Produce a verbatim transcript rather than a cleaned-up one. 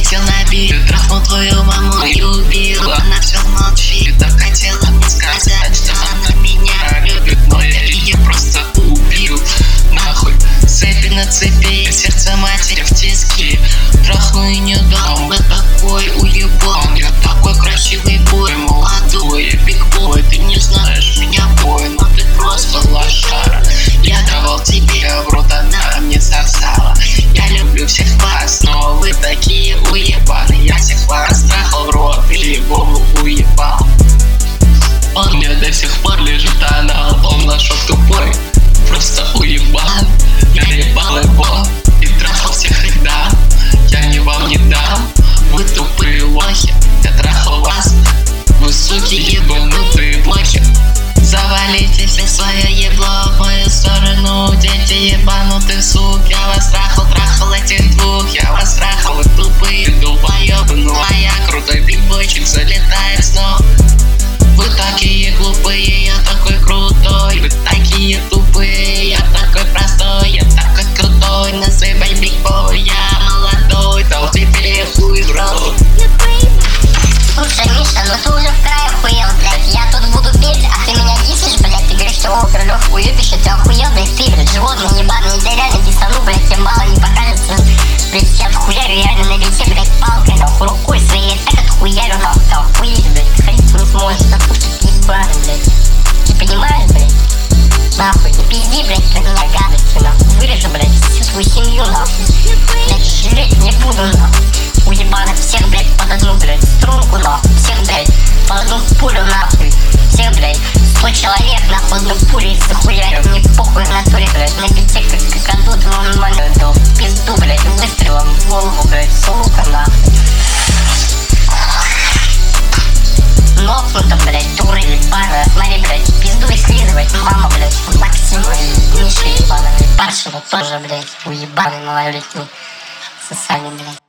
хотел набить, трахнул твою маму и убил. Она все молчит, так хотела мне сказать, что она меня любит, но я ее просто убил. Нахуй, цепи на цепи, сердце матери в тиски. Трахну и не дам, я такой уебан. Я такой красивый бой, молодой бигбой. Ты не знаешь меня, бой, но ты просто лошара. Я давал тебе в рот, она мне сосала. Я люблю всех вас, но вы такие уебаны. Я всех вас трахал в рот или голову уебал. Он мне до сих пор лежит анал, он нашел тупой, просто уебан. Я ебал его и трахал всех их, да. Я не вам не дам, вы тупые лохи. Я трахал вас, вы суки ебанутые блохи. Завалите все свое ебло в мою сторону, дети ебанутые сук. Я вас трахал, трахал этих двух, я вас трахал, вы тупые долбоебы. Ну а я крутой бигбойчик, залетает снова. Вы такие глупые, я такой крутой. Вы такие тупые, я такой простой. Я такой крутой, называй бигбой. Я молодой, дал тебе хуй в рот. Слушай, Миша, ну ты уже в край охуел, блядь. Я тут буду петь, а ты меня дисишь, блядь. Ты говоришь, что о, Королёв уебище, ты охуел, блядь. Ты, блядь, животный ебаный, я реально дистану, блядь. Тебе мало не покажется. Блядь, я отхуярю реально на лице, блядь, палкой, нахуй, рукой своей. Я так отхуярю, нахуй, ты охуеть, блядь. Ходить не сможешь, нахуй, ты ебаный, блядь. Ты понимаешь, блядь? Нахуй, не пизди, блядь, про меня гадости, нахуй. Вырежу, блядь, всю свою семью, нахуй. Блядь, жалеть не буду, нахуй. Уебаных всех, блядь, под одну, блядь, струнку, нахуй. Всех, блядь, под одну пулю, нахуй. Всех, блядь, сто человек, нахуй, одну пулю и захуярю. Мне похуй в натуре, блядь, на бите, как какадут, в момент, в пизду, блядь, выстрелом в голову, блядь, сука, нахуй. Нокнута, блядь, дура ебаная. Смотри, блядь, пизду и слизывать. Мама, блядь, Максима и Миша ебаная. Паршева тоже, блядь, уебаный малолетний. Сосали, блядь.